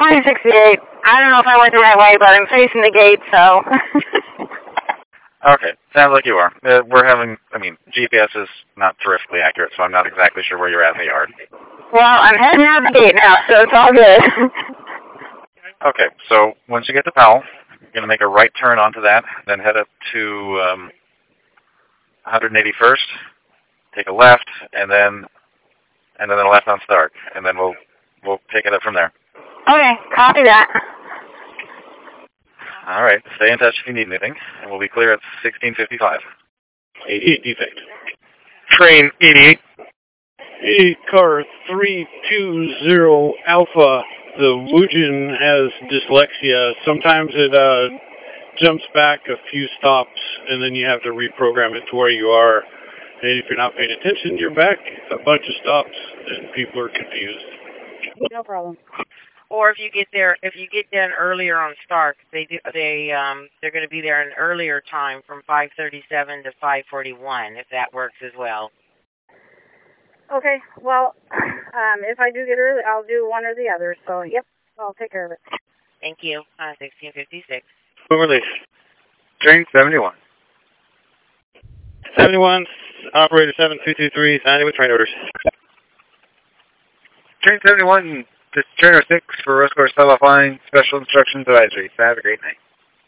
2068. I don't know if I went the right way, but I'm facing the gate, so. Okay, sounds like you are. GPS is not terrifically accurate, so I'm not exactly sure where you're at in the yard. Well, I'm heading out the gate now, so it's all good. Okay, so once you get to Powell, you're going to make a right turn onto that, then head up to 181st, take a left, and then a left on Stark, and then we'll take it up from there. Okay, copy that. All right, stay in touch if you need anything, and we'll be clear at 16:55. 88 defect. Train 88. 88 car 320 Alpha. The Wujin has dyslexia. Sometimes it jumps back a few stops, and then you have to reprogram it to where you are. And if you're not paying attention, you're back a bunch of stops, and people are confused. No problem. Or if you get done earlier on Stark, they're going to be there an earlier time from 5:37 to 5:41, if that works as well. Okay, well, if I do get early, I'll do one or the other. So, yep, I'll take care of it. Thank you. 1656. Release. Train 71. 71, operator 7223, signing with train orders. Train 71, this is Trainer 6 for Rose Course Line, Special Instructions Advisory. So have a great night.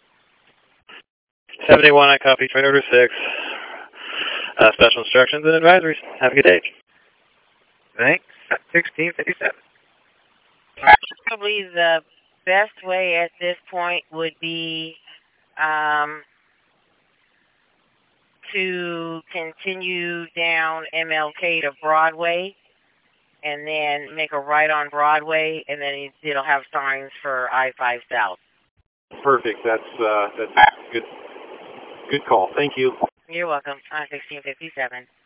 71, I copy train order 6. Special instructions and advisories. Have a good day. Thanks. 1657. Probably the best way at this point would be to continue down MLK to Broadway, and then make a right on Broadway, and then it'll have signs for I-5 South. Perfect. That's good call. Thank you. You're welcome. 1657.